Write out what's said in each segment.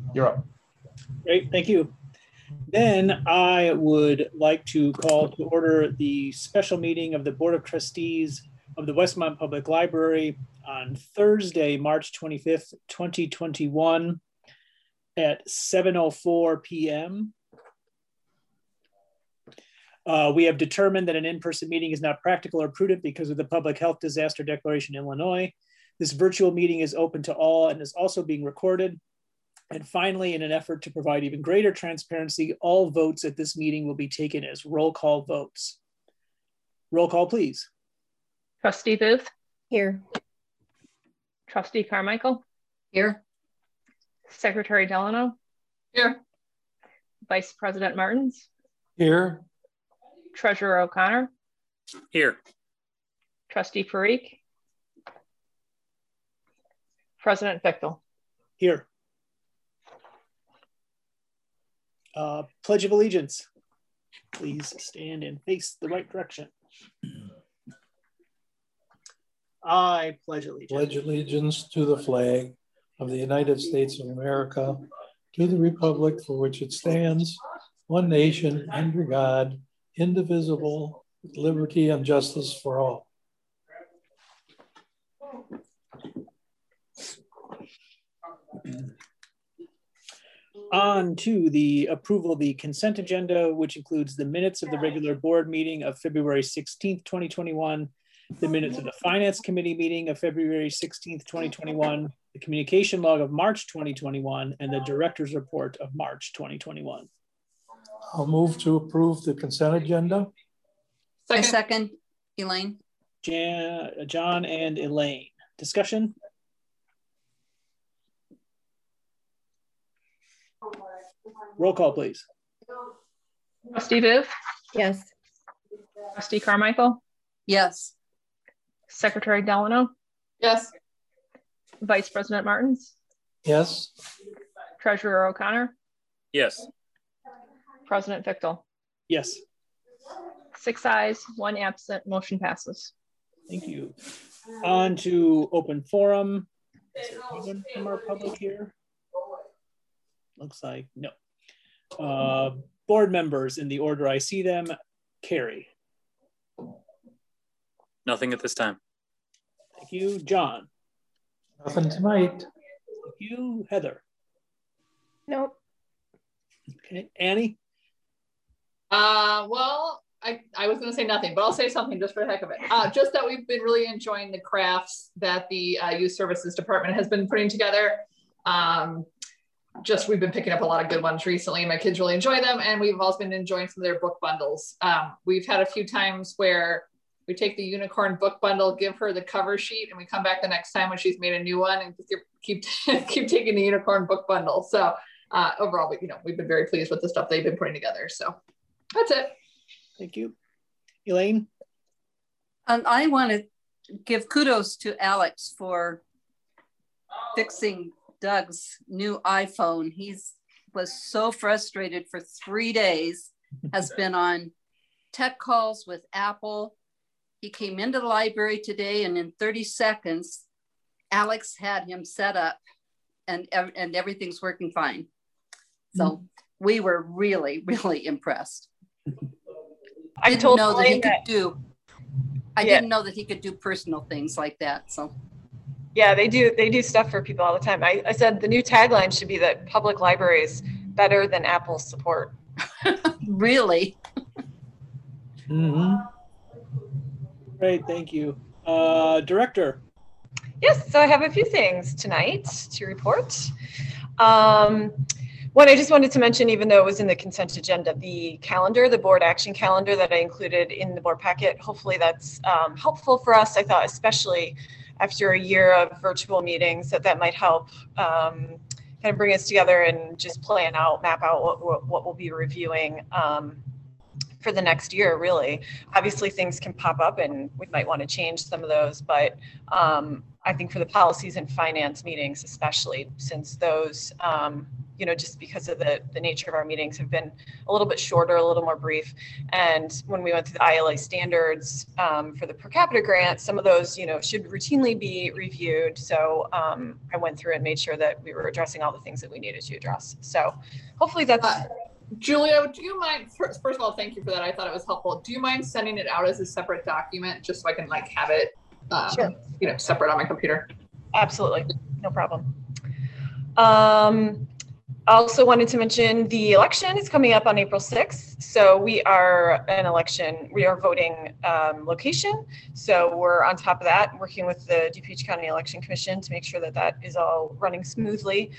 You're up. Great, thank you. Then I would like to call to order the special meeting of the Board of Trustees of the Westmont Public Library on Thursday, March 25th, 2021 at 7:04 p.m. We have determined that an in-person meeting is not practical or prudent because of the public health disaster declaration in Illinois. This virtual meeting is open to all and is also being recorded. And finally, in an effort to provide even greater transparency, all votes at this meeting will be taken as roll call votes. Roll call, please. Trustee Booth? Here. Trustee Carmichael? Here. Secretary Delano? Here. Vice President Martins? Here. Treasurer O'Connor? Here. Trustee Parikh? President Fichtel? Here. Pledge of Allegiance. Please stand and face the right direction. I pledge allegiance. Pledge allegiance to the flag of the United States of America, to the republic for which it stands, one nation, under God, indivisible, with liberty and justice for all. On to the approval of the consent agenda, which includes the minutes of the regular board meeting of February 16th, 2021, the minutes of the Finance Committee meeting of February 16th, 2021, the communication log of March 2021, and the director's report of March 2021. I'll move to approve the consent agenda. Second, Elaine. John and Elaine. Discussion? Roll call, please. Trustee Booth? Yes. Trustee Carmichael? Yes. Secretary Delano? Yes. Vice President Martins? Yes. Treasurer O'Connor? Yes. President Fichtel? Yes. 6 ayes, 1 absent, motion passes. Thank you. On to open forum. Is there anyone from our public here? Looks like no. Board members in the order I see them. Carrie. Nothing at this time. Thank you. John. Nothing tonight. Thank you. Heather. Nope. Okay. Annie. Well, I was going to say nothing, but I'll say something just for the heck of it. Just that we've been really enjoying the crafts that the Youth Services Department has been putting together. We've been picking up a lot of good ones recently. My kids really enjoy them, and we've also been enjoying some of their book bundles. We've had a few times where we take the unicorn book bundle, give her the cover sheet, and we come back the next time when she's made a new one and keep taking the unicorn book bundle. So overall, we've been very pleased with the stuff they've been putting together. So that's it. Thank you. Elaine. I want to give kudos to Alex for fixing Doug's new iPhone. Was so frustrated for 3 days, has been on tech calls with Apple. He came into the library today, and in 30 seconds, Alex had him set up and everything's working fine. So we were really, really impressed. I didn't know that he could do personal things like that. So yeah, they do stuff for people all the time. I said the new tagline should be that public libraries better than Apple support. Really? Great, thank you. Director. Yes, so I have a few things tonight to report. One, I just wanted to mention, even though it was in the consent agenda, the calendar, the board action calendar that I included in the board packet. Hopefully that's helpful for us. I thought, especially after a year of virtual meetings, that might help kind of bring us together and just map out what we'll be reviewing for the next year, really. Obviously, things can pop up and we might want to change some of those, but I think for the policies and finance meetings, especially since those, just because of the nature of our meetings have been a little bit shorter, a little more brief. And when we went through the ILA standards for the per capita grant, some of those, should routinely be reviewed. So I went through and made sure that we were addressing all the things that we needed to address. So hopefully that's... Julia, do you mind, first of all, thank you for that. I thought it was helpful. Do you mind sending it out as a separate document just so I can have it, sure. Separate on my computer? Absolutely, no problem. Also wanted to mention the election is coming up on April 6th. So we are voting location. So we're on top of that, working with the DuPage County Election Commission to make sure that that is all running smoothly.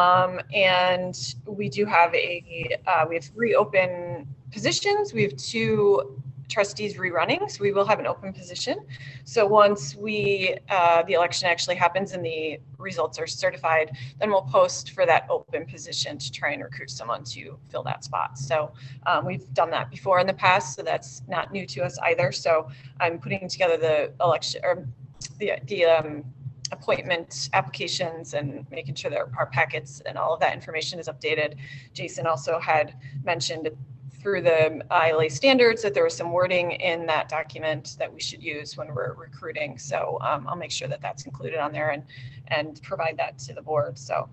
And we do have we have 3 open positions. We have 2 trustees rerunning, so we will have an open position. So once the election actually happens and the results are certified, then we'll post for that open position to try and recruit someone to fill that spot. So we've done that before in the past, so that's not new to us either. So I'm putting together the election or the appointment applications and making sure that our packets and all of that information is updated. Jason also had mentioned through the ILA standards that there was some wording in that document that we should use when we're recruiting. So I'll make sure that that's included on there and provide that to the board. So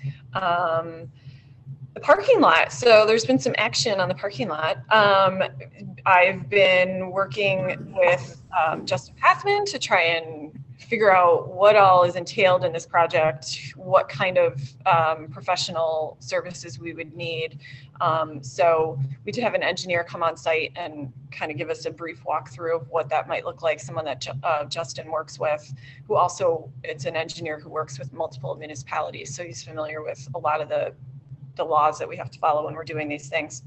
the parking lot. So there's been some action on the parking lot. I've been working with Justin Pathman to try and figure out what all is entailed in this project, what kind of professional services we would need. So we did have an engineer come on site and kind of give us a brief walkthrough of what that might look like, someone that Justin works with, who also, it's an engineer who works with multiple municipalities. So he's familiar with a lot of the laws that we have to follow when we're doing these things.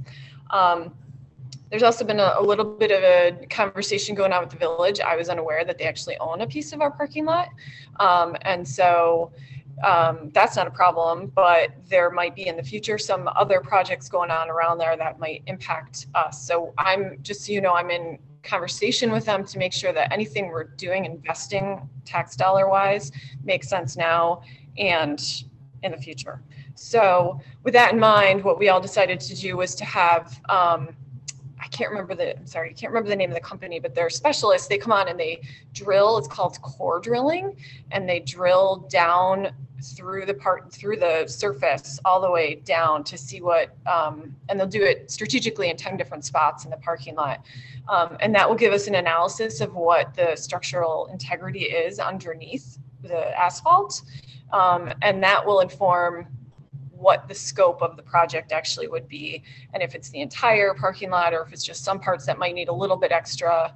There's also been a little bit of a conversation going on with the village. I was unaware that they actually own a piece of our parking lot. And so that's not a problem, but there might be in the future some other projects going on around there that might impact us. So just so you know, I'm in conversation with them to make sure that anything we're doing, investing tax dollar wise, makes sense now and in the future. So with that in mind, what we all decided to do was to have, I can't remember the name of the company, but they're specialists. They come on and they drill, it's called core drilling, and they drill down through the surface all the way down to see what, and they'll do it strategically in 10 different spots in the parking lot. And that will give us an analysis of what the structural integrity is underneath the asphalt. And that will inform what the scope of the project actually would be, and if it's the entire parking lot or if it's just some parts that might need a little bit extra,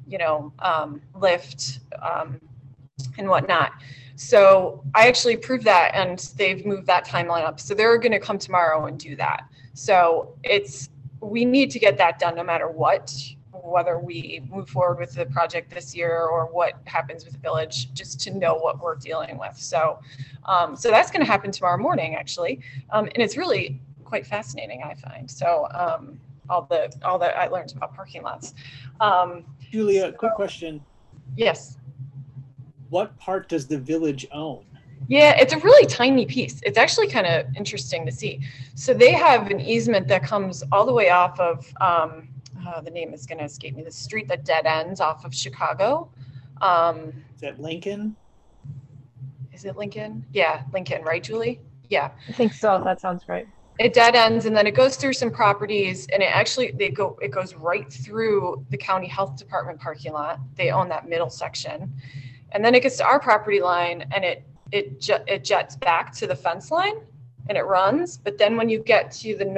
lift and whatnot. So I actually approved that, and they've moved that timeline up. So they're going to come tomorrow and do that. So we need to get that done no matter what, whether we move forward with the project this year or what happens with the village, just to know what we're dealing with. So that's going to happen tomorrow morning, actually. And it's really quite fascinating, I find. So all that I learned about parking lots. Julia, quick question. Yes. What part does the village own? Yeah, it's a really tiny piece. It's actually kind of interesting to see. So they have an easement that comes all the way off of, the name is going to escape me, the street that dead ends off of Chicago. Is that Lincoln? Is it Lincoln? Yeah, Lincoln, right, Julie? Yeah. I think so. That sounds right. It dead ends, and then it goes through some properties, and it goes right through the county health department parking lot. They own that middle section, and then it gets to our property line, and it jets back to the fence line, and it runs. But then when you get to the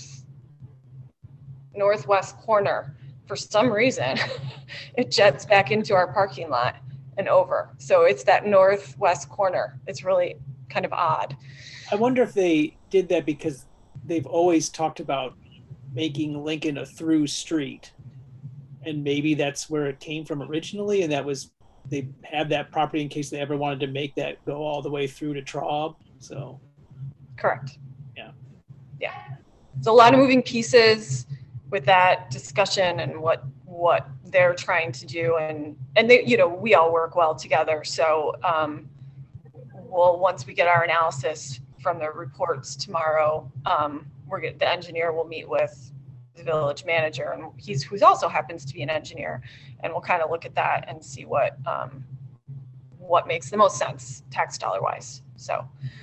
northwest corner, for some reason, it jets back into our parking lot and over. So it's that northwest corner. It's really kind of odd. I wonder if they did that because they've always talked about making Lincoln a through street, and maybe that's where it came from originally, and they had that property in case they ever wanted to make that go all the way through to Traub. So correct. Yeah. It's a lot of moving pieces. with that discussion and what they're trying to do, and they, you know, we all work well together. So once we get our analysis from the reports tomorrow, the engineer will meet with the village manager, and who's also happens to be an engineer, and we'll kind of look at that and see what makes the most sense tax dollar wise. So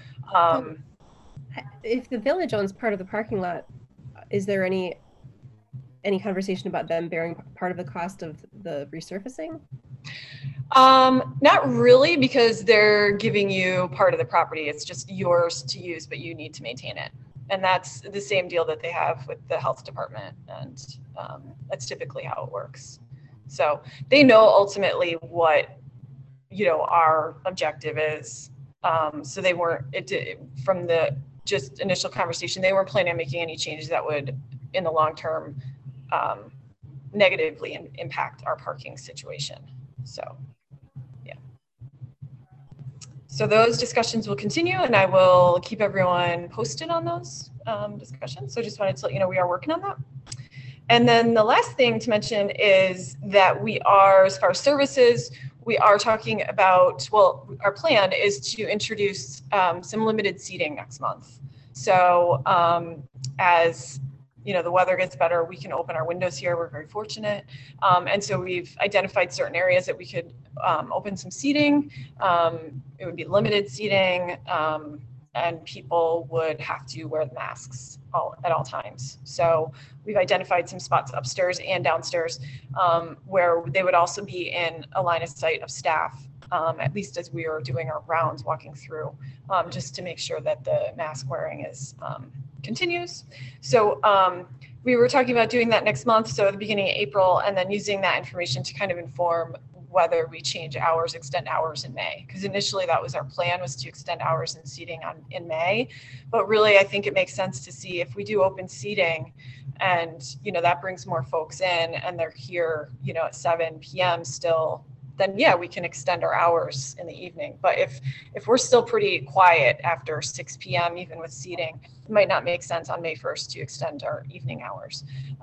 if the village owns part of the parking lot, is there any conversation about them bearing part of the cost of the resurfacing? Not really, because they're giving you part of the property. It's just yours to use, but you need to maintain it. And that's the same deal that they have with the health department. And that's typically how it works. So they know ultimately what, you know, our objective is. So they weren't, from the just initial conversation, they weren't planning on making any changes that would, in the long term, negatively impact our parking situation. So, yeah. So those discussions will continue, and I will keep everyone posted on those discussions. So just wanted to let you know we are working on that. And then the last thing to mention is that we are, as far as services, we are talking about, well, our plan is to introduce some limited seating next month. So as you know, the weather gets better, we can open our windows here. We're very fortunate. And so we've identified certain areas that we could open some seating. It would be limited seating, and people would have to wear the masks at all times. So we've identified some spots upstairs and downstairs where they would also be in a line of sight of staff, at least as we are doing our rounds walking through, just to make sure that the mask wearing is continues. So we were talking about doing that next month, so at the beginning of April, and then using that information to kind of inform whether we change hours, extend hours in May. Because initially that was our plan, was to extend hours and seating in May. But really, I think it makes sense to see if we do open seating and, you know, that brings more folks in and they're here, you know, at 7 p.m. still, then yeah, we can extend our hours in the evening. But if we're still pretty quiet after 6 p.m., even with seating, it might not make sense on May 1st to extend our evening hours.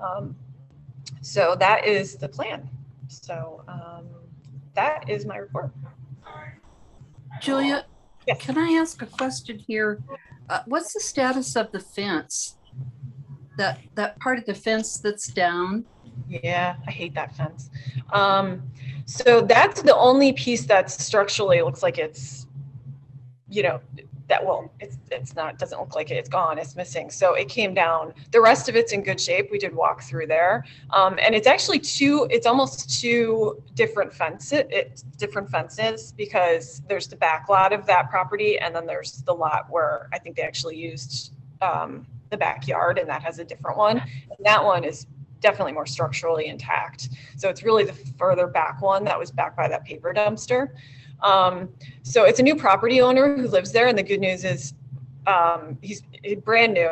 So that is the plan. So that is my report. Julia, yes. Can I ask a question here? What's the status of the fence? That part of the fence that's down? Yeah, I hate that fence. So that's the only piece that's structurally looks like it's, you know, that, well, it's not, doesn't look like it's gone, it's missing. So it came down. The rest of it's in good shape. We did walk through there. And it's actually it's almost two different fences, because there's the back lot of that property. And then there's the lot where I think they actually used the backyard, and that has a different one. And that one is definitely more structurally intact. So it's really the further back one that was back by that paper dumpster. So it's a new property owner who lives there. And the good news is he's brand new,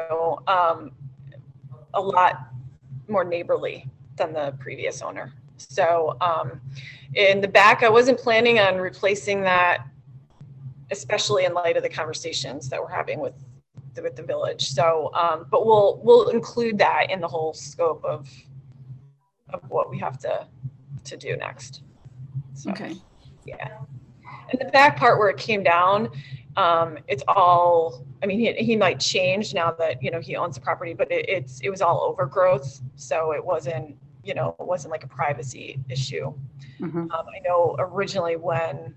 a lot more neighborly than the previous owner. So in the back, I wasn't planning on replacing that, especially in light of the conversations that we're having with the village. So, but we'll include that in the whole scope of what we have to do next. So, okay. Yeah. And the back part where it came down, it's all, I mean, he might change now that, you know, he owns the property, but it was all overgrowth. So it wasn't, you know, it wasn't like a privacy issue. Mm-hmm. I know originally when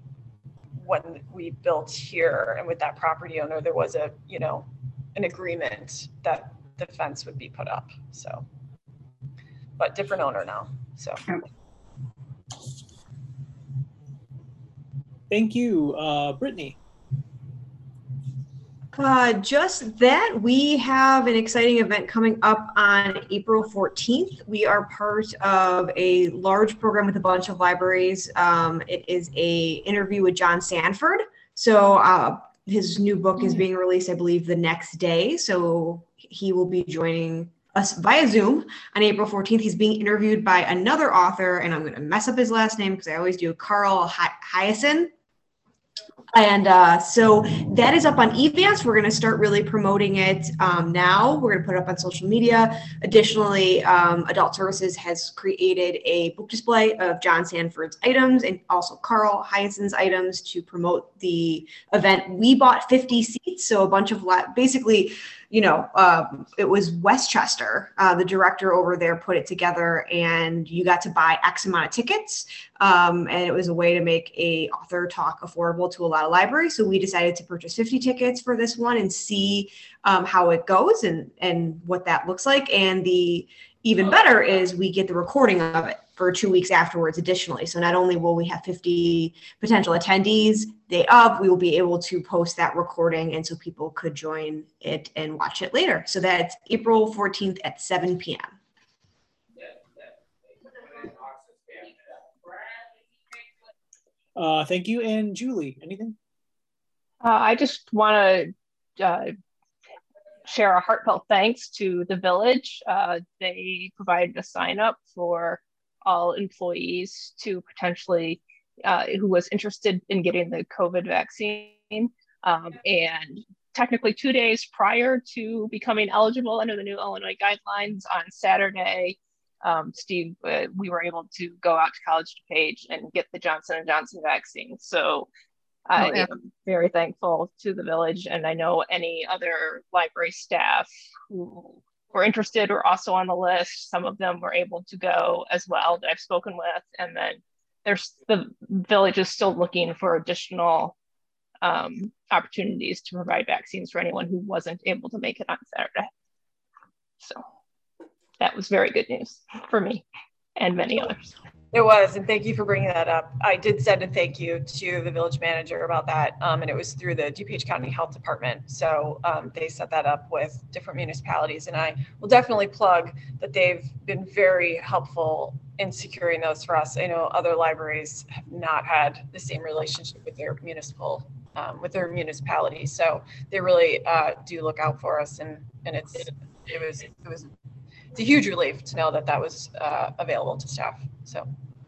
we built here and with that property owner, there was a, you know, an agreement that the fence would be put up. So, but different owner now. So. Thank you, Brittany. Just that we have an exciting event coming up on April 14th. We are part of a large program with a bunch of libraries. It is a interview with John Sanford. So his new book is being released, I believe, the next day. So he will be joining us via Zoom on April 14th. He's being interviewed by another author, and I'm going to mess up his last name because I always do, Carl Hiaasen. And so that is up on Events. We're going to start really promoting it now. We're going to put it up on social media. Additionally, Adult Services has created a book display of John Sanford's items and also Carl Hyacinth's items to promote the event. We bought 50 seats, so a bunch of basically, it was Westchester, the director over there put it together, and you got to buy X amount of tickets. And it was a way to make a author talk affordable to a lot of libraries. So we decided to purchase 50 tickets for this one and see how it goes and what that looks like. And the even better is we get the recording of it for 2 weeks afterwards additionally. So not only will we have 50 potential attendees day of, we will be able to post that recording, and so people could join it and watch it later. So that's April 14th at 7 p.m. Thank you. And Julie, anything? I just want to share a heartfelt thanks to the village. They provided a sign up for all employees to potentially, who was interested in getting the COVID vaccine. And technically 2 days prior to becoming eligible under the new Illinois guidelines on Saturday, Steve, we were able to go out to College DuPage and get the Johnson & Johnson vaccine. So I am very thankful to the village, and I know any other library staff who were interested were also on the list. Some of them were able to go as well that I've spoken with. And then the village is still looking for additional opportunities to provide vaccines for anyone who wasn't able to make it on Saturday. So that was very good news for me and many others. It was, and thank you for bringing that up. I did send a thank you to the village manager about that, and it was through the DuPage County Health Department. So they set that up with different municipalities, and I will definitely plug that they've been very helpful in securing those for us. I know other libraries have not had the same relationship with their municipalities, so they really do look out for us, and it's a huge relief to know that was available to staff. So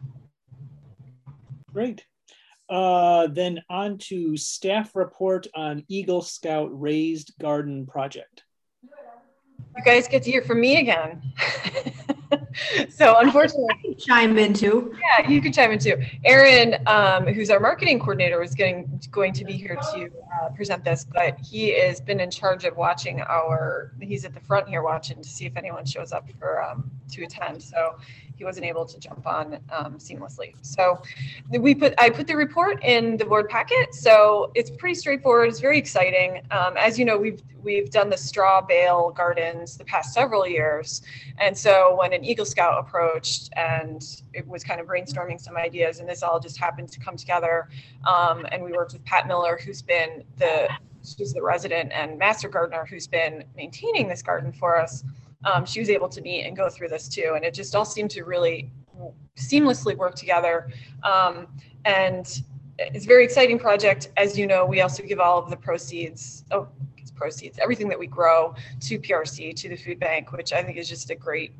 great. Then on to staff report on Eagle Scout Raised Garden Project. You guys get to hear from me again. So unfortunately, I can chime in too. Yeah, you can chime in too. Aaron, who's our marketing coordinator, was going to be here to present this, but he has been in charge of watching he's at the front here watching to see if anyone shows up for to attend. So he wasn't able to jump on seamlessly. So I put the report in the board packet. So it's pretty straightforward. It's very exciting. As you know, we've done the straw bale gardens the past several years. And so when an Eagle Scout approached and it was kind of brainstorming some ideas, and this all just happened to come together. And we worked with Pat Miller, she's the resident and master gardener who's been maintaining this garden for us. She was able to meet and go through this too. And it just all seemed to really seamlessly work together. And it's a very exciting project. As you know, we also give all of the proceeds, everything that we grow to PRC, to the food bank, which I think is just a great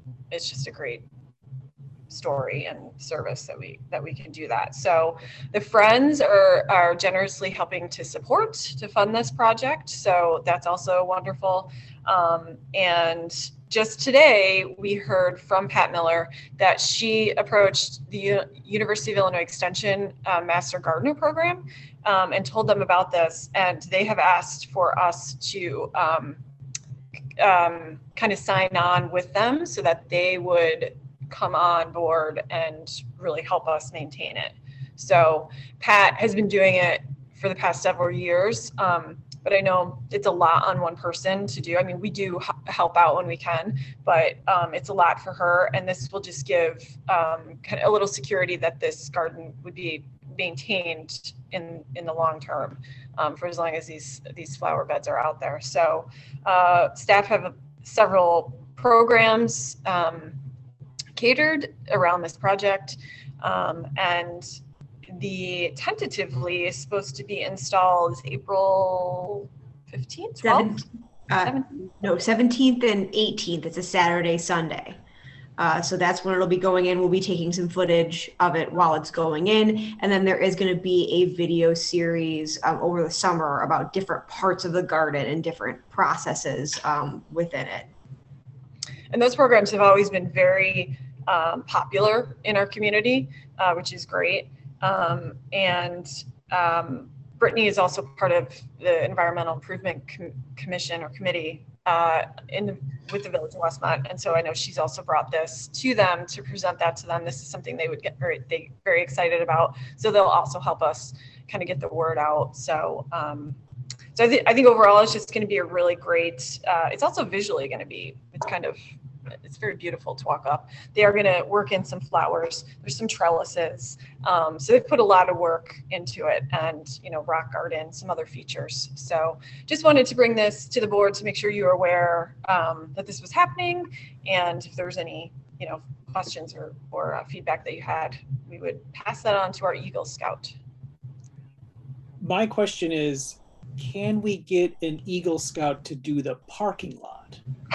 story and service that we can do that. So the Friends are generously helping to fund this project. So that's also wonderful. And just today, we heard from Pat Miller that she approached the University of Illinois Extension Master Gardener Program and told them about this. And they have asked for us to kind of sign on with them so that they would come on board and really help us maintain it. So Pat has been doing it for the past several years. But I know it's a lot on one person to do. I mean, we do help out when we can, but it's a lot for her. And this will just give kind of a little security that this garden would be maintained in the long term for as long as these flower beds are out there. So staff have several programs catered around this project. And the tentatively is supposed to be installed April 15th, 12th? 17th and 18th. It's a Saturday, Sunday. So that's when it'll be going in. We'll be taking some footage of it while it's going in. And then there is going to be a video series over the summer about different parts of the garden and different processes within it. And those programs have always been very popular in our community, which is great. Brittany is also part of the Environmental Improvement Commission or Committee with the Village of Westmont, and so I know she's also brought this to them to present that to them. This is something they would get very excited about. So they'll also help us kind of get the word out. So I think overall it's just going to be a really great. It's also visually going to be. It's very beautiful to walk up. They are going to work in some flowers. There's some trellises. So they've put a lot of work into it, and rock garden, some other features. So just wanted to bring this to the board to make sure you are aware that this was happening, and if there's any questions or feedback that you had, we would pass that on to our Eagle Scout. My question is, can we get an Eagle Scout to do the parking lot?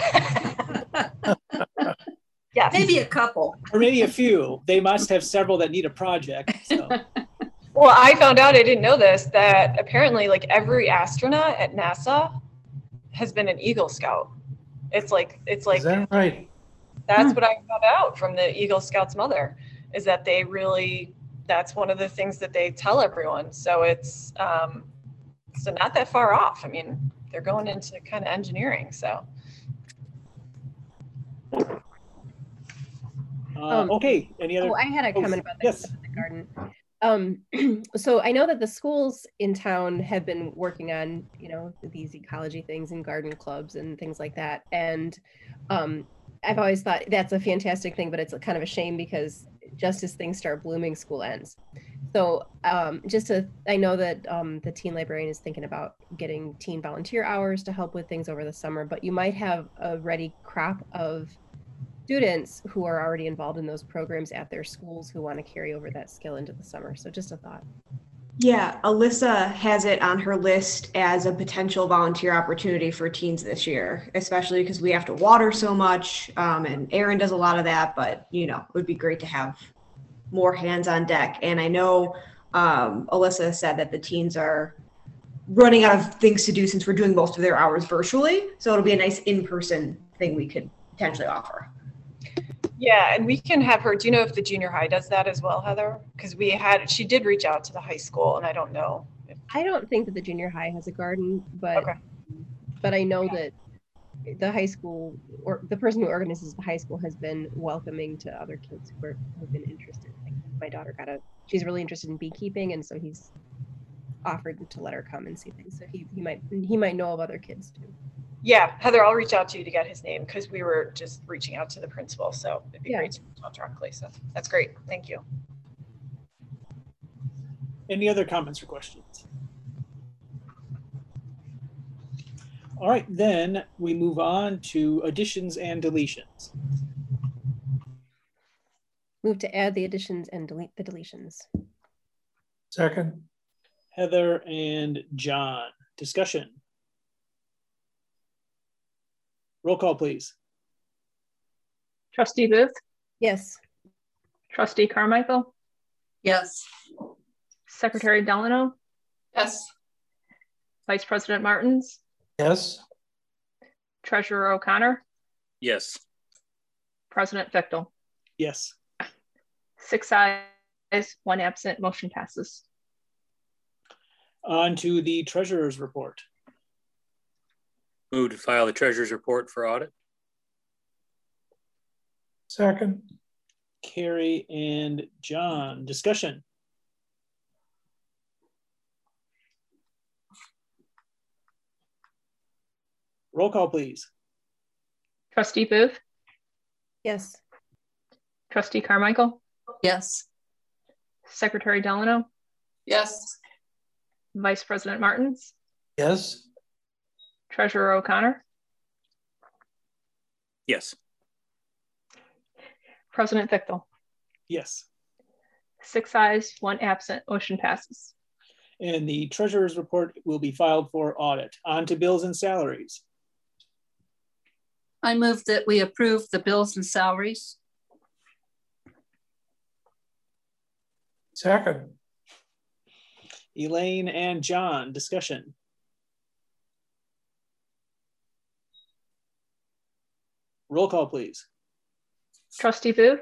Yes. Maybe a couple. Or maybe a few. They must have several that need a project. So. Well, I found out, I didn't know this, that apparently like every astronaut at NASA has been an Eagle Scout. It's like Is that right? That's what I found out from the Eagle Scout's mother, is that that's one of the things that they tell everyone. So it's so not that far off. I mean, they're going into kind of engineering, so. Okay, any other? I had a comment about yes. the garden. So I know that the schools in town have been working on, these ecology things and garden clubs and things like that. And I've always thought that's a fantastic thing, but it's kind of a shame because just as things start blooming, school ends. So I know that the teen librarian is thinking about getting teen volunteer hours to help with things over the summer, but you might have a ready crop of students who are already involved in those programs at their schools who want to carry over that skill into the summer. So just a thought. Yeah, Alyssa has it on her list as a potential volunteer opportunity for teens this year, especially because we have to water so much, and Erin does a lot of that, but it would be great to have more hands on deck. And I know Alyssa said that the teens are running out of things to do since we're doing most of their hours virtually. So it'll be a nice in-person thing we could potentially offer. Yeah, and we can have her. Do you know if the junior high does that as well, Heather? Because she did reach out to the high school, and I don't know. I don't think that the junior high has a garden, but Okay. But I know that the high school, or the person who organizes the high school, has been welcoming to other kids who have been interested. Like my daughter she's really interested in beekeeping, and so he's offered to let her come and see things. So he might know of other kids too. Yeah, Heather, I'll reach out to you to get his name because we were just reaching out to the principal. So it'd be great to reach out directly. So that's great. Thank you. Any other comments or questions? All right, then we move on to additions and deletions. Move to add the additions and delete the deletions. Second. Heather and John, discussion. Roll call, please. Trustee Booth? Yes. Trustee Carmichael? Yes. Secretary Delano? Yes. Vice President Martins? Yes. Treasurer O'Connor? Yes. President Fichtel? Yes. 6 ayes, 1 absent, motion passes. On to the treasurer's report. Move to file the treasurer's report for audit. Second. Carrie and John, discussion. Roll call, please. Trustee Booth? Yes. Trustee Carmichael? Yes. Secretary Delano? Yes. Vice President Martins? Yes. Treasurer O'Connor? Yes. President Fichtel? Yes. 6 ayes, 1 absent, motion passes. And the treasurer's report will be filed for audit. On to bills and salaries. I move that we approve the bills and salaries. Second. Elaine and John, discussion. Roll call, please. Trustee Booth?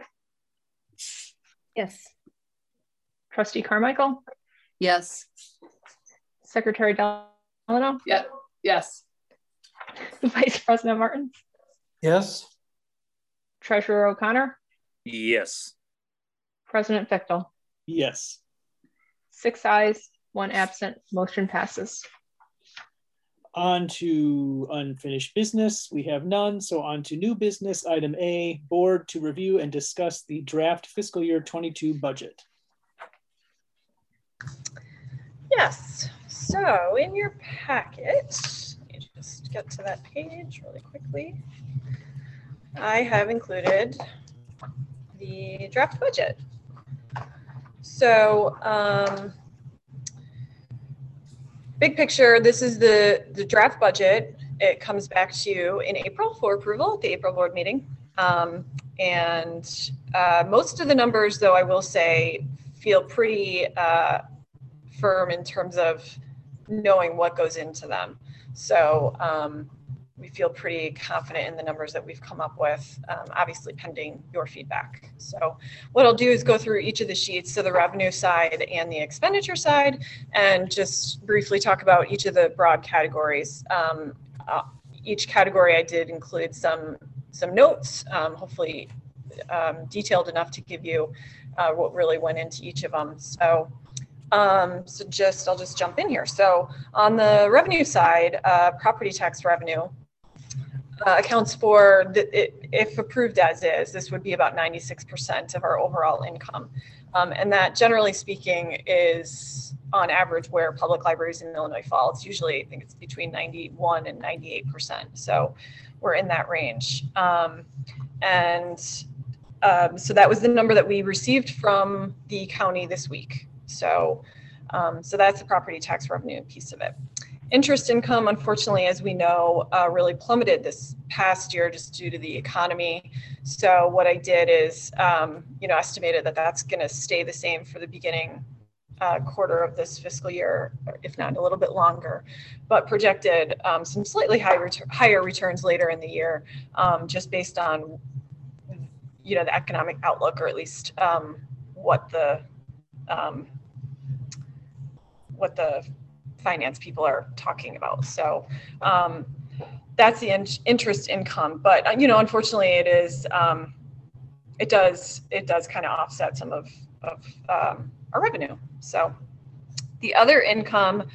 Yes. Trustee Carmichael? Yes. Secretary Delano? Yeah. Yes. Vice President Martins? Yes. Treasurer O'Connor? Yes. President Fichtel? Yes. 6 ayes, 1 absent, motion passes. On to unfinished business, we have none. So on to new business, item A, board to review and discuss the draft fiscal year 22 budget. Yes, so in your packet, let me just get to that page really quickly. I have included the draft budget. So big picture, this is the draft budget. It comes back to you in April for approval at the April board meeting. Most of the numbers, though, I will say, feel pretty firm in terms of knowing what goes into them. So we feel pretty confident in the numbers that we've come up with, obviously pending your feedback. So what I'll do is go through each of the sheets, so the revenue side and the expenditure side, and just briefly talk about each of the broad categories. Each category I did include some notes, hopefully detailed enough to give you what really went into each of them. So I'll just jump in here. So on the revenue side, property tax revenue accounts for, if approved as is, this would be about 96% of our overall income. And that, generally speaking, is on average where public libraries in Illinois fall. It's usually, I think it's between 91 and 98%. So we're in that range. So that was the number that we received from the county this week. So that's the property tax revenue piece of it. Interest income, unfortunately, as we know, really plummeted this past year just due to the economy. So what I did is, estimated that that's going to stay the same for the beginning quarter of this fiscal year, if not a little bit longer, but projected some slightly higher returns later in the year, just based on, the economic outlook, or at least what the finance people are talking about. So that's the interest income, but unfortunately it does kind of offset some of our revenue. So the other income,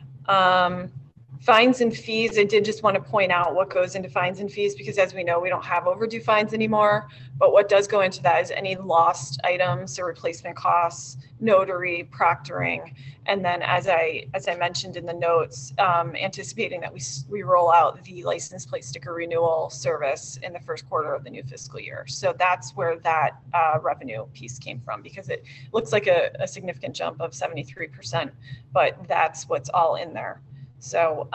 fines and fees, I did just want to point out what goes into fines and fees, because as we know, we don't have overdue fines anymore, but what does go into that is any lost items, so replacement costs, notary, proctoring, and then as I mentioned in the notes, anticipating that we roll out the license plate sticker renewal service in the first quarter of the new fiscal year. So that's where that revenue piece came from, because it looks like a significant jump of 73%, but that's what's all in there. So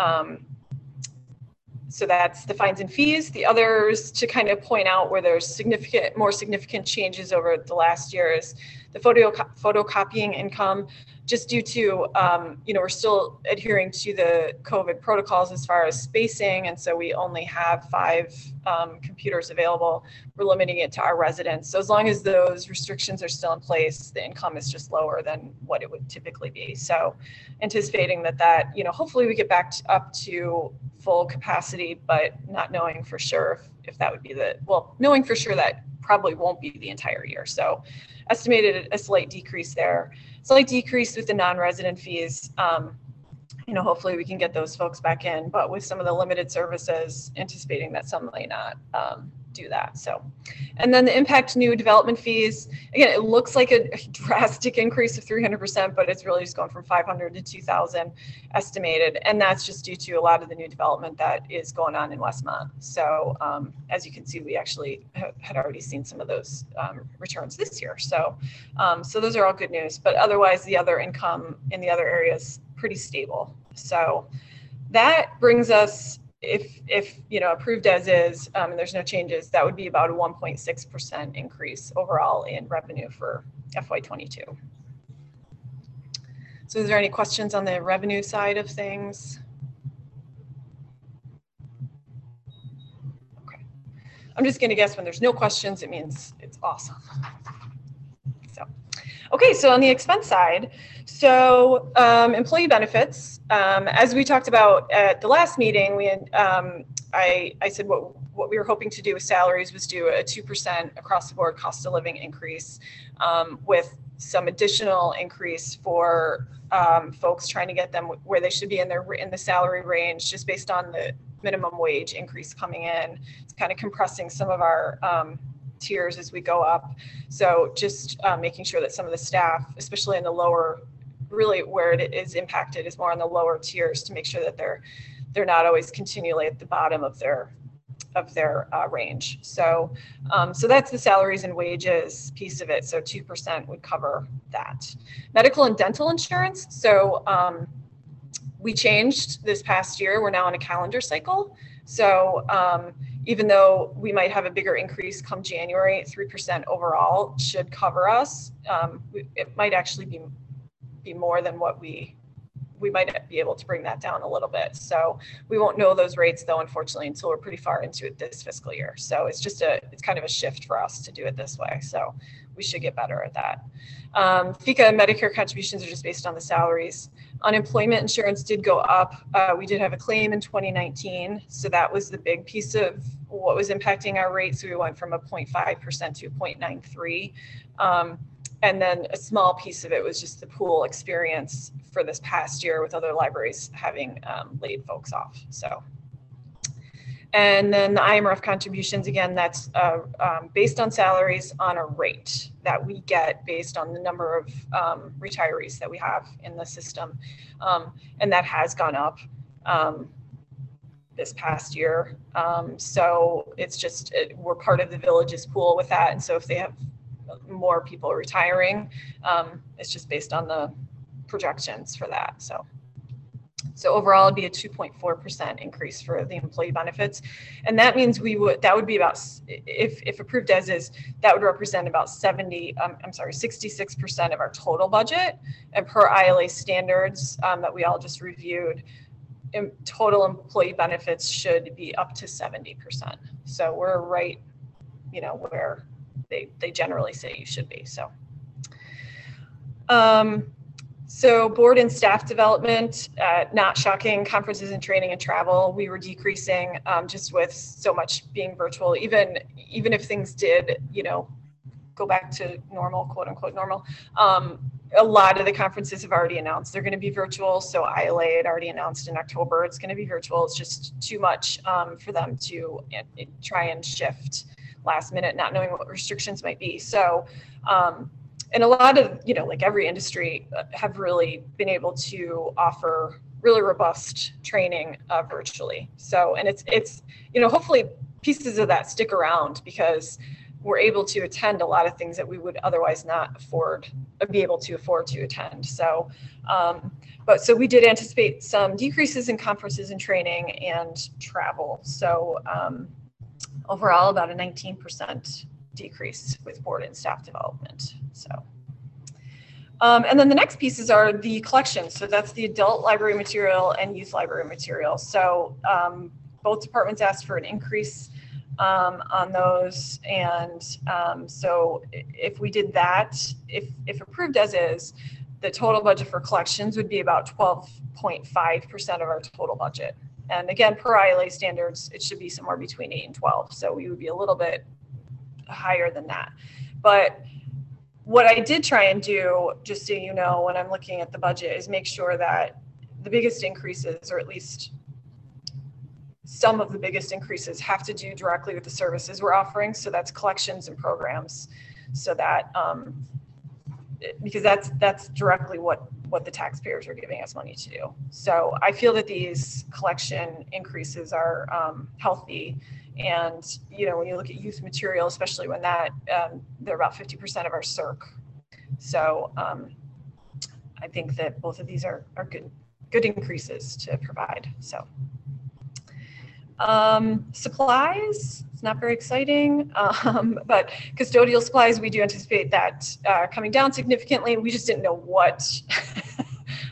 so that's the fines and fees. The others to kind of point out where there's more significant changes over the last year is the photocopying income, just due to, we're still adhering to the COVID protocols as far as spacing. And so we only have 5 computers available. We're limiting it to our residents. So as long as those restrictions are still in place, the income is just lower than what it would typically be. So anticipating that, hopefully we get back up to full capacity, but not knowing for sure if that would be knowing for sure that probably won't be the entire year. So estimated a slight decrease there. Slight decrease with the non-resident fees. Hopefully we can get those folks back in, but with some of the limited services, anticipating that some may not do that. So, and then the impact new development fees, again, it looks like a drastic increase of 300%, but it's really just going from 500 to 2,000 estimated. And that's just due to a lot of the new development that is going on in Westmont. So as you can see, we actually had already seen some of those returns this year. So, so those are all good news, but otherwise the other income in the other areas pretty stable. So that brings us, if approved as is, and there's no changes, that would be about a 1.6% increase overall in revenue for FY22. So is there any questions on the revenue side of things? Okay. I'm just going to guess when there's no questions, it means it's awesome. So, okay, so on the expense side, so employee benefits, as we talked about at the last meeting, we had, I said what we were hoping to do with salaries was do a 2% across the board cost of living increase with some additional increase for folks, trying to get them where they should be in the salary range, just based on the minimum wage increase coming in. It's kind of compressing some of our tiers as we go up. So just making sure that some of the staff, especially in the lower, really where it is impacted is more on the lower tiers, to make sure that they're not always continually at the bottom of their range. So so that's the salaries and wages piece of it. So 2% would cover that. Medical and dental insurance. So we changed this past year. We're now on a calendar cycle. So even though we might have a bigger increase come January, 3% overall should cover us. It might actually be more than what we might be able to bring that down a little bit. So we won't know those rates though, unfortunately, until we're pretty far into it this fiscal year. So it's kind of a shift for us to do it this way. So we should get better at that. FICA and Medicare contributions are just based on the salaries. Unemployment insurance did go up. We did have a claim in 2019. So that was the big piece of what was impacting our rates. So we went from a 0.5% to a 0.93. And then a small piece of it was just the pool experience for this past year with other libraries having laid folks off. So, and then the IMRF contributions, again, that's based on salaries on a rate that we get based on the number of retirees that we have in the system. And that has gone up this past year. So it's just, we're part of the village's pool with that. And so if they have more people retiring, it's just based on the projections for that. So overall it'd be a 2.4% increase for the employee benefits. And that means that would be about, if approved as is, that would represent about 66% of our total budget. And per ILA standards that we all just reviewed, total employee benefits should be up to 70%. So we're right, where they generally say you should be. So so board and staff development, not shocking, conferences and training and travel, we were decreasing just with so much being virtual. Even if things did, go back to normal, quote unquote normal, a lot of the conferences have already announced they're going to be virtual. So ILA had already announced in October it's going to be virtual. It's just too much for them to try and shift last minute, not knowing what restrictions might be. So, and a lot of, like every industry have really been able to offer really robust training virtually. So, and it's, hopefully pieces of that stick around because we're able to attend a lot of things that we would otherwise not be able to afford to attend. So, so we did anticipate some decreases in conferences and training and travel. So, overall, about a 19% decrease with board and staff development. So, and then the next pieces are the collections. So that's the adult library material and youth library material. So both departments asked for an increase on those. And so if we did that, if approved as is, the total budget for collections would be about 12.5% of our total budget. And again, per ILA standards, it should be somewhere between 8 and 12. So we would be a little bit higher than that. But what I did try and do, just so you know, when I'm looking at the budget, is make sure that the biggest increases, or at least some of the biggest increases, have to do directly with the services we're offering. So that's collections and programs. So that, because that's directly what the taxpayers are giving us money to do. So I feel that these collection increases are healthy. And, when you look at youth material, especially when they're about 50% of our CERC. So I think that both of these are good increases to provide. So supplies, it's not very exciting, but custodial supplies, we do anticipate that coming down significantly. We just didn't know what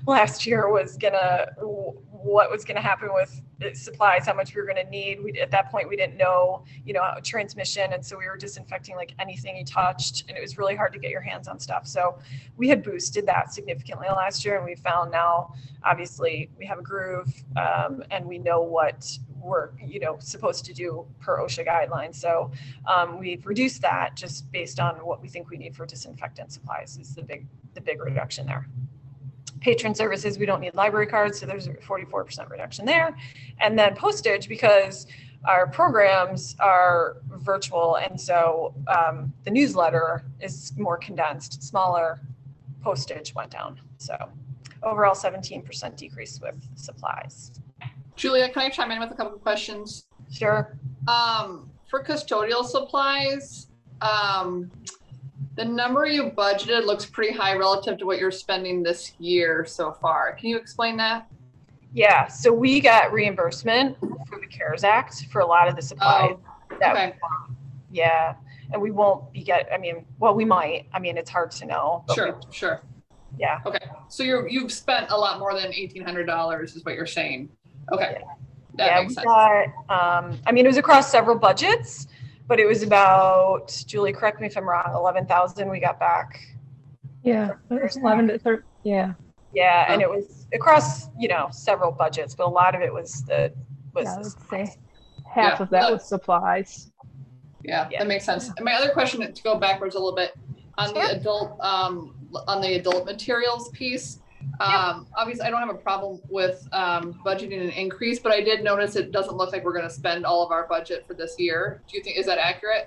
last year was what was gonna happen with supplies, how much we were gonna need. At that point, we didn't know, transmission, and so we were disinfecting like anything you touched, and it was really hard to get your hands on stuff. So we had boosted that significantly last year, and we found now, obviously, we have a groove, and we know what we're supposed to do per OSHA guidelines. So we've reduced that just based on what we think we need for disinfectant supplies is the big reduction there. Patron services, we don't need library cards, so there's a 44% reduction there. And then postage, because our programs are virtual, and so the newsletter is more condensed, smaller, postage went down. So overall 17% decrease with supplies. Julia, can I chime in with a couple of questions? Sure. For custodial supplies, the number you budgeted looks pretty high relative to what you're spending this year so far. Can you explain that? Yeah, so we got reimbursement for the CARES Act for a lot of the supplies. Okay. Yeah, and we won't be we might. It's hard to know. Sure. Yeah. Okay, so you've spent a lot more than $1,800 is what you're saying. Okay, that makes sense. It was across several budgets, but it was about, Julie, correct me if I'm wrong, 11,000 we got back. Yeah, it was 11 to 13. Yeah. Yeah, and it was across, several budgets, but a lot of it was I would say half of that was supplies. Yeah, that makes sense. And my other question, to go backwards a little bit, on the adult materials piece, obviously I don't have a problem with budgeting an increase, but I did notice it doesn't look like we're going to spend all of our budget for this year. Do you think, is that accurate?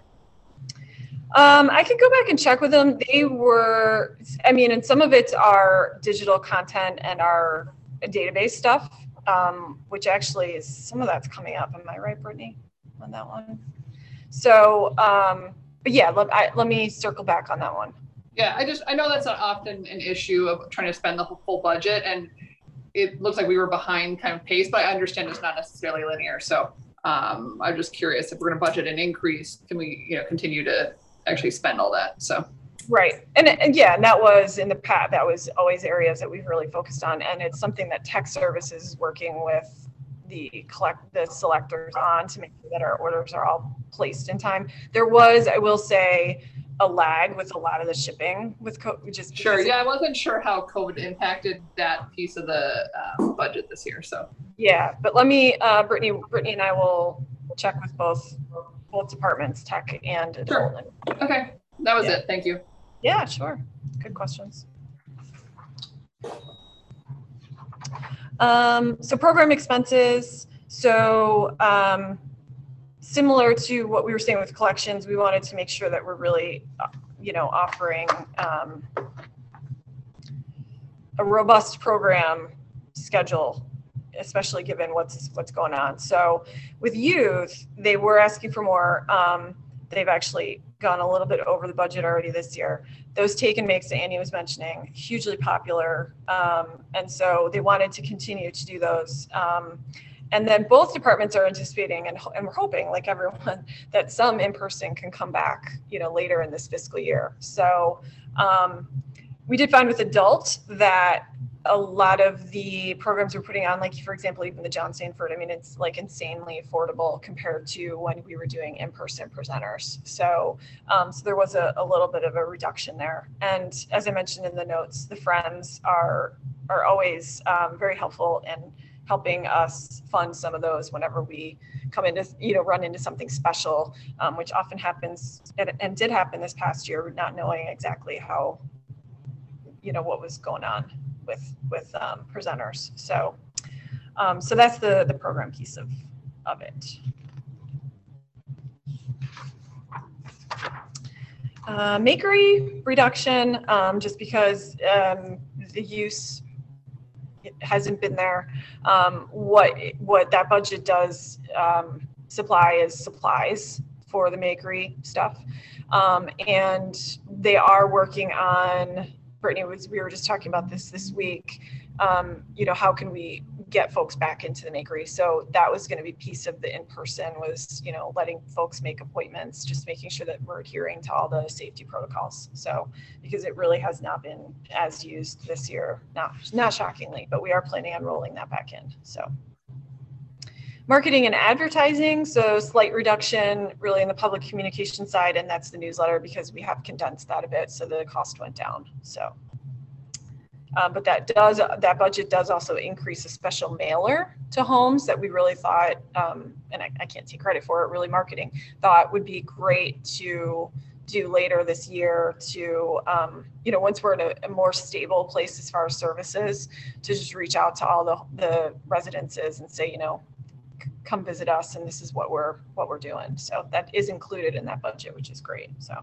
I could go back and check with them. They were, and some of it's our digital content and our database stuff, which actually is, some of that's coming up. Am I right, Brittany, on that one? So, but yeah, let me circle back on that one. Yeah, I know that's not often an issue of trying to spend the full budget, and it looks like we were behind kind of pace, but I understand it's not necessarily linear. So I'm just curious, if we're going to budget an increase, can we continue to actually spend all that? So right, and yeah, and that was in the past, that was always areas that we've really focused on, and it's something that tech services is working with the selectors on to make sure that our orders are all placed in time. There was, I will say, a lag with a lot of the shipping with COVID. Sure. Yeah, I wasn't sure how COVID impacted that piece of the budget this year. So yeah, but let me, Brittany and I will check with both departments, tech and adult. Sure. Okay, that was it. Thank you. Yeah, sure. Good questions. So program expenses. So similar to what we were saying with collections, we wanted to make sure that we're really, offering a robust program schedule, especially given what's going on. So with youth, they were asking for more. They've actually gone a little bit over the budget already this year. Those take and makes that Annie was mentioning, hugely popular. And so they wanted to continue to do those. And then both departments are anticipating and we're hoping, like everyone, that some in-person can come back, later in this fiscal year. So we did find with adult that a lot of the programs we're putting on, like, for example, even the John Sanford, it's like insanely affordable compared to when we were doing in-person presenters. So, so there was a little bit of a reduction there. And as I mentioned in the notes, the Friends are always very helpful in helping us fund some of those whenever we come into, run into something special, which often happens and did happen this past year, not knowing exactly how, what was going on with presenters. So so that's the program piece of it. Makery reduction, just because the use hasn't been there. What that budget does supply is supplies for the Makery stuff, and they are working on, Brittany, we were just talking about this week, how can we get folks back into the Makery. So that was going to be a piece of the in-person was, you know, letting folks make appointments, just making sure that we're adhering to all the safety protocols. So because it really has not been as used this year, not shockingly, but we are planning on rolling that back in. So marketing and advertising, so slight reduction really in the public communication side, and that's the newsletter because we have condensed that a bit, so the cost went down. So, but that budget does also increase a special mailer to homes that we really thought, and I can't take credit for it, really marketing, thought would be great to do later this year to, you know, once we're in a more stable place as far as services, to just reach out to all the residences and say, you know, come visit us, and this is what we're doing. So that is included in that budget, which is great. So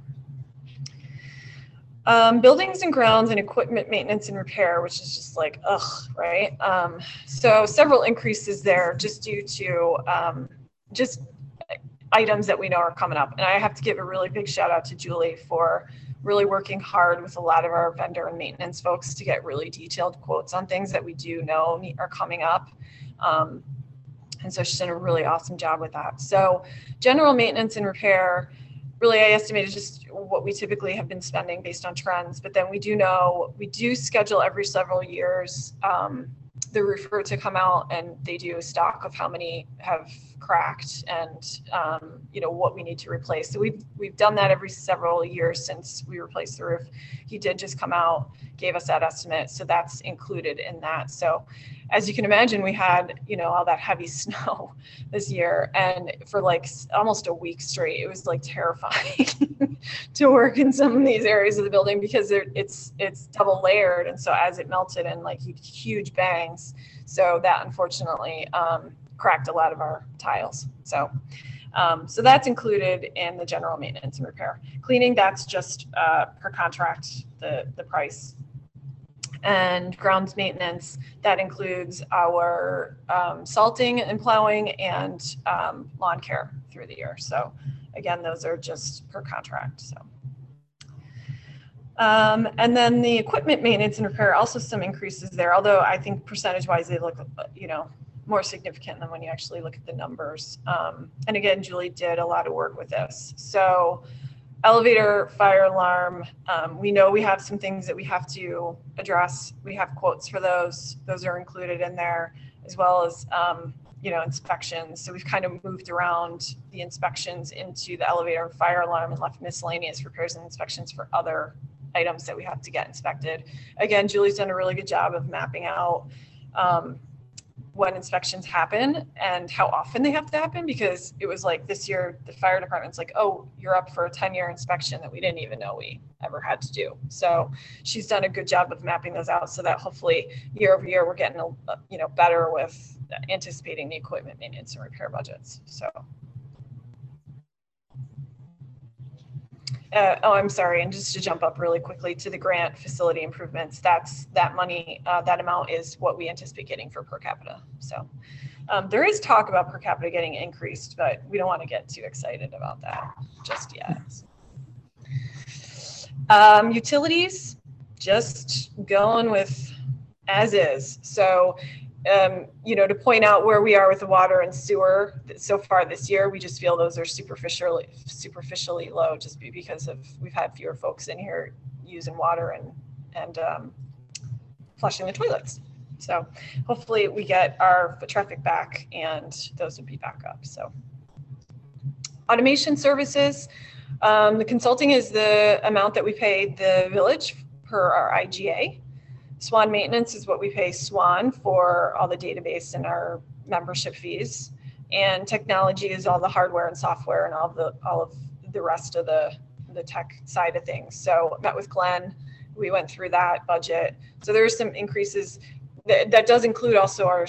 buildings and grounds and equipment maintenance and repair, which is just like, ugh, right? So several increases there just due to just items that we know are coming up. And I have to give a really big shout out to Julie for really working hard with a lot of our vendor and maintenance folks to get really detailed quotes on things that we do know are coming up. And so she's done a really awesome job with that. So general maintenance and repair, really I estimated just what we typically have been spending based on trends, but then we do schedule every several years the roofer to come out, and they do a stock of how many have cracked and you know, what we need to replace. So we've done that every several years since we replaced the roof. He did just come out, gave us that estimate, so that's included in that. So as you can imagine, we had, you know, all that heavy snow this year, and for like almost a week straight, it was like terrifying to work in some of these areas of the building because it's double layered, and so as it melted in like huge bangs, so that unfortunately cracked a lot of our tiles. So so that's included in the general maintenance and repair. Cleaning, that's just per contract, the price. And grounds maintenance, that includes our salting and plowing and lawn care through the year. So again, those are just per contract. So and then the equipment maintenance and repair, also some increases there, although I think percentage wise they look, you know, more significant than when you actually look at the numbers. And again, Julie did a lot of work with this. So elevator, fire alarm, we know we have some things that we have to address. We have quotes for those. Those are included in there, as well as, you know, inspections. So we've kind of moved around the inspections into the elevator and fire alarm and left miscellaneous repairs and inspections for other items that we have to get inspected. Again, Julie's done a really good job of mapping out when inspections happen and how often they have to happen, because it was like this year, the fire department's like, oh, you're up for a 10-year inspection that we didn't even know we ever had to do. So she's done a good job of mapping those out so that hopefully year over year, we're getting, you know, better with anticipating the equipment maintenance and repair budgets. So. Oh, I'm sorry. And just to jump up really quickly to the grant facility improvements, that money, that amount is what we anticipate getting for per capita. So there is talk about per capita getting increased, but we don't want to get too excited about that just yet. Utilities, just going with as is. So you know, to point out where we are with the water and sewer so far this year, we just feel those are superficially low, just because of we've had fewer folks in here using water and flushing the toilets. So hopefully we get our foot traffic back and those would be back up. So automation services, the consulting is the amount that we pay the village per our IGA. Swan maintenance is what we pay Swan for all the database and our membership fees. And technology is all the hardware and software and all of the rest of the tech side of things. So met with Glenn, we went through that budget. So there are some increases that does include also our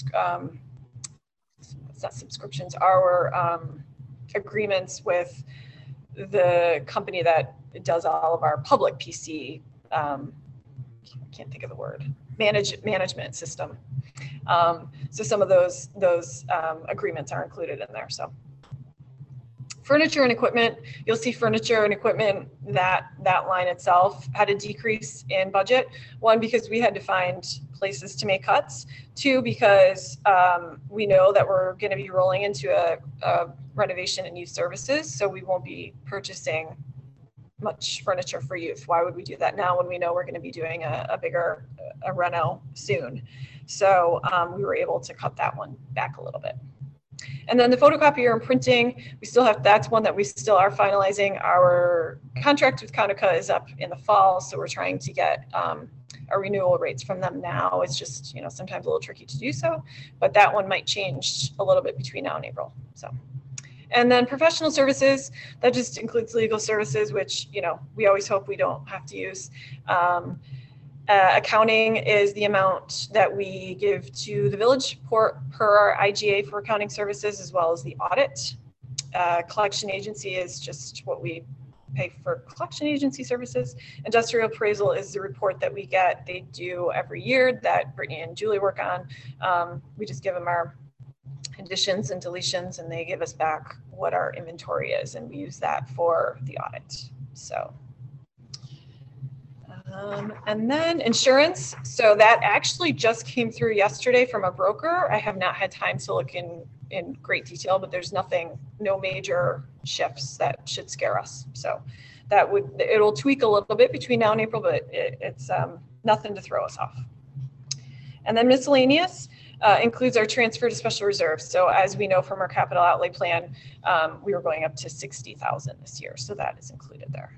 subscriptions, our agreements with the company that does all of our public PC, can't think of the word, management system. So some of those agreements are included in there. So furniture and equipment, you'll see furniture and equipment, that line itself had a decrease in budget. One, because we had to find places to make cuts. 2, because we know that we're going to be rolling into a renovation and youth services, so we won't be purchasing much furniture for youth. Why would we do that now when we know we're going to be doing a bigger reno soon? So we were able to cut that one back a little bit. And then the photocopier and printing, we still have, that's one that we still are finalizing. Our contract with Konica is up in the fall, so we're trying to get our renewal rates from them now. It's just, you know, sometimes a little tricky to do so, but that one might change a little bit between now and April. So, and then professional services, that just includes legal services, which, you know, we always hope we don't have to use. Accounting is the amount that we give to the village per our IGA for accounting services, as well as the audit. Collection agency is just what we pay for collection agency services. Industrial appraisal is the report that we get. They do every year that Brittany and Julie work on. We just give them our additions and deletions, and they give us back what our inventory is, and we use that for the audit. So. And then insurance. So that actually just came through yesterday from a broker. I have not had time to look in great detail, but there's nothing, no major shifts that should scare us. So that would, it'll tweak a little bit between now and April, but it's nothing to throw us off. And then miscellaneous includes our transfer to special reserves. So as we know from our capital outlay plan, we were going up to 60,000 this year. So that is included there.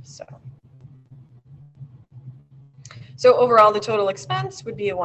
So overall, the total expense would be a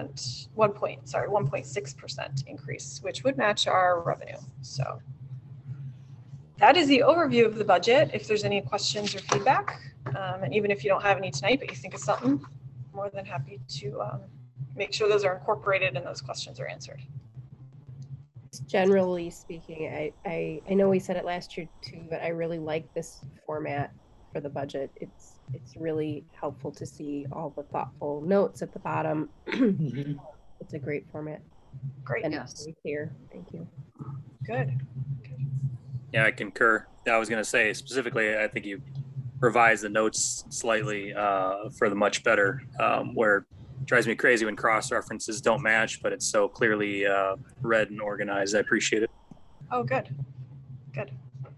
1.6% increase, which would match our revenue. So that is the overview of the budget. If there's any questions or feedback, and even if you don't have any tonight, but you think of something, more than happy to make sure those are incorporated and those questions are answered. Generally speaking, I know we said it last year too, but I really like this format for the budget. It's really helpful to see all the thoughtful notes at the bottom. It's a great format. Great. And it's very clear. Thank you. Good. Yeah, I concur. I was going to say specifically, I think you revised the notes slightly for the much better, where it drives me crazy when cross references don't match, but it's so clearly read and organized. I appreciate it. Oh, good. Good.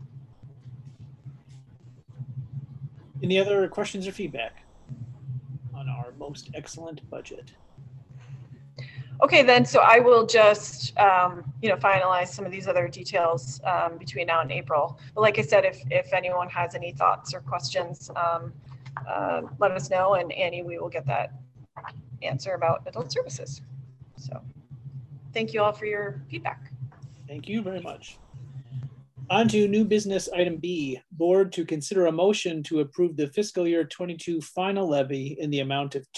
Any other questions or feedback on our most excellent budget? Okay, then, so I will just, finalize some of these other details between now and April. But like I said, if anyone has any thoughts or questions, let us know, and Annie, we will get that answer about adult services. So thank you all for your feedback. Thank you very much. On to new business item B, board to consider a motion to approve the fiscal year 22 final levy in the amount of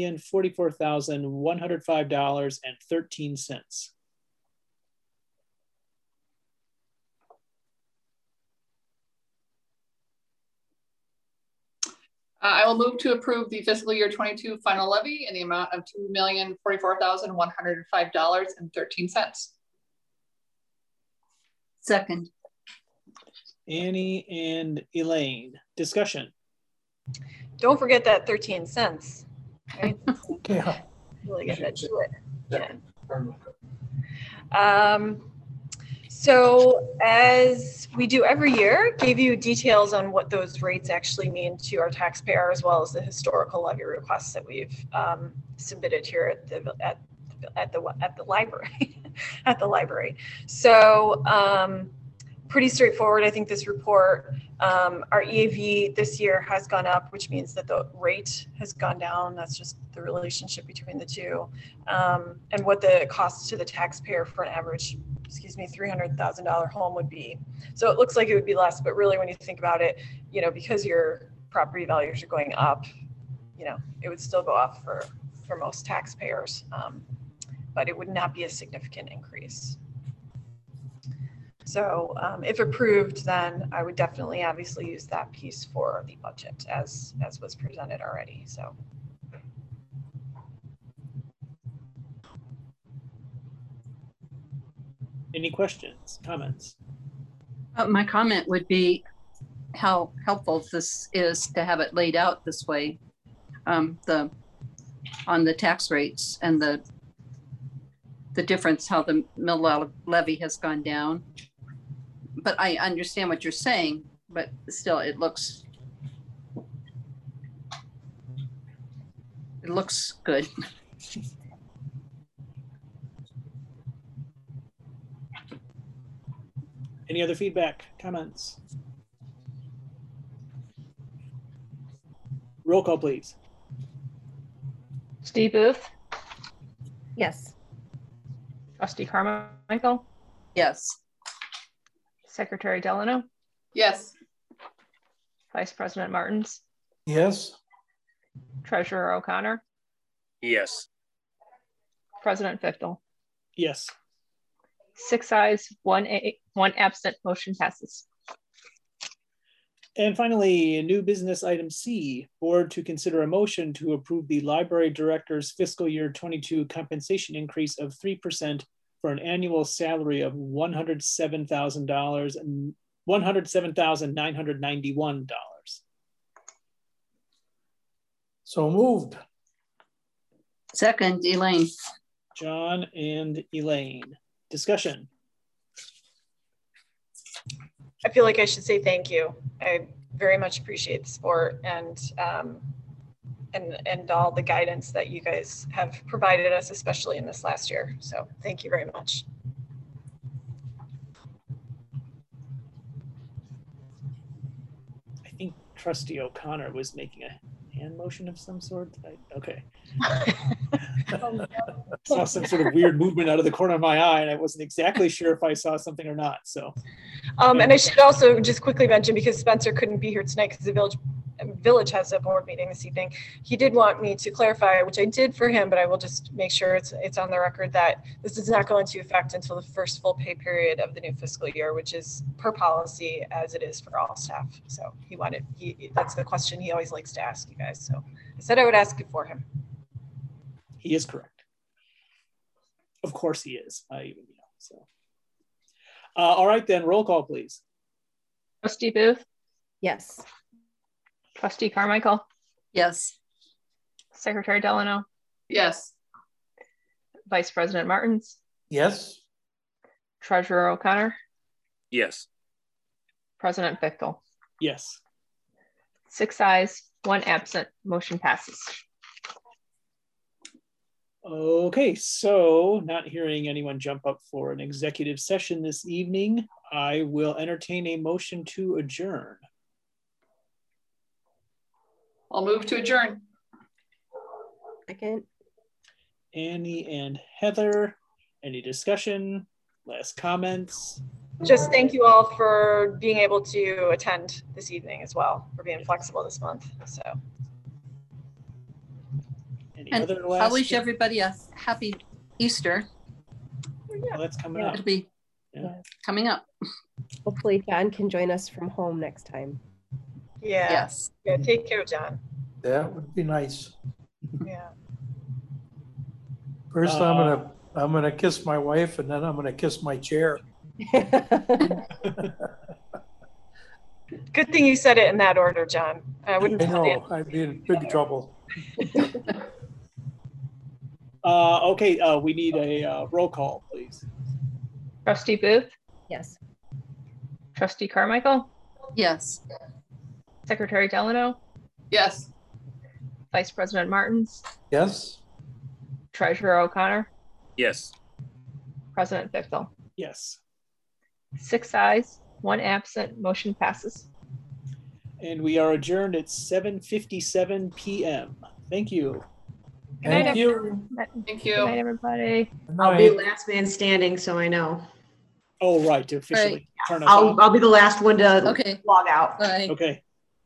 $2,044,105.13. I will move to approve the fiscal year 22 final levy in the amount of $2,044,105.13. Second. Annie and Elaine, discussion. Don't forget that 13 cents. Right? Yeah. Really get that to it. Yeah. So as we do every year, gave you details on what those rates actually mean to our taxpayer, as well as the historical levy requests that we've submitted here at the library. At the library. So pretty straightforward. I think this report, our EAV this year has gone up, which means that the rate has gone down. That's just the relationship between the two. And what the cost to the taxpayer for an average, $300,000 home would be. So it looks like it would be less, but really when you think about it, because your property values are going up, it would still go up for most taxpayers, but it would not be a significant increase. So if approved, then I would definitely obviously use that piece for the budget as was presented already. So. Any questions, comments? My comment would be how helpful this is to have it laid out this way. The on the tax rates and the difference, how the mill levy has gone down. But I understand what you're saying, but still it looks good. Any other feedback, comments? Roll call, please. Steve Booth, Yes. Trustee Carmichael, Yes. Secretary Delano, Yes. Vice President Martins, Yes. Treasurer O'Connor, Yes. President Fichtel. Yes. 6 ayes, 1 absent, motion passes. And finally, new business item C, board to consider a motion to approve the library director's fiscal year 22 compensation increase of 3% for an annual salary of $107,000 and $107,991. So moved. Second, Elaine. John and Elaine. Discussion. I feel like I should say thank you. I very much appreciate the support and all the guidance that you guys have provided us, especially in this last year. So thank you very much. I think Trustee O'Connor was making a hand motion of some sort. Okay. Saw some sort of weird movement out of the corner of my eye, and I wasn't exactly sure if I saw something or not. So, and I should also just quickly mention, because Spencer couldn't be here tonight because the village has a board meeting this evening. He did want me to clarify, which I did for him, but I will just make sure it's on the record that this does not go into effect until the first full pay period of the new fiscal year, which is per policy as it is for all staff. So that's the question he always likes to ask you guys. So I said I would ask it for him. He is correct. Of course he is. All right then, roll call, please. Trustee Booth, Yes. Trustee Carmichael, Yes. Secretary Delano, Yes. Vice President Martins, Yes. Treasurer O'Connor, Yes. President Fichtel. Yes. 6 ayes, 1 absent, motion passes. Okay, so not hearing anyone jump up for an executive session this evening, I will entertain a motion to adjourn. I'll move to adjourn. Second. Annie and Heather, any discussion, last comments? Just thank you all for being able to attend this evening as well, for being flexible this month. So. And I wish everybody a happy Easter. Well, that's coming up. It'll be coming up. Hopefully John can join us from home next time. Yeah. Yes. Yeah. Take care, John. That would be nice. Yeah. First, I'm gonna kiss my wife, and then I'm gonna kiss my chair. Good thing you said it in that order, John. I wouldn't. I know. I'd be in big trouble. Okay, we need a roll call, please. Trustee Booth, Yes. Trustee Carmichael, Yes. Secretary Delano, Yes. Vice President Martins, Yes. Treasurer O'Connor, Yes. President Fichtel. Yes. 6 ayes, 1 absent, motion passes. And we are adjourned at 7:57 p.m. Thank you. Thank you. Thank Good night, you. everybody. I'll be last man standing, so I know. Oh, right, to officially turn us I'll off. be the last one to Okay. log out. Bye. Okay.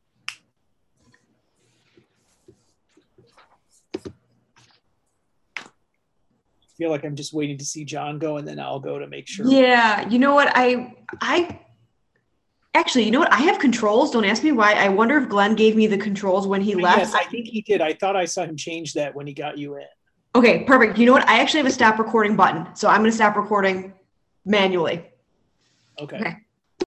I feel like I'm just waiting to see John go, and then I'll go to make sure. Yeah, you know what? I actually, you know what? I have controls. Don't ask me why. I wonder if Glenn gave me the controls when he left. Yes, I think he did. I thought I saw him change that when he got you in. Okay, perfect. You know what? I actually have a stop recording button, so I'm going to stop recording manually. Okay. Okay.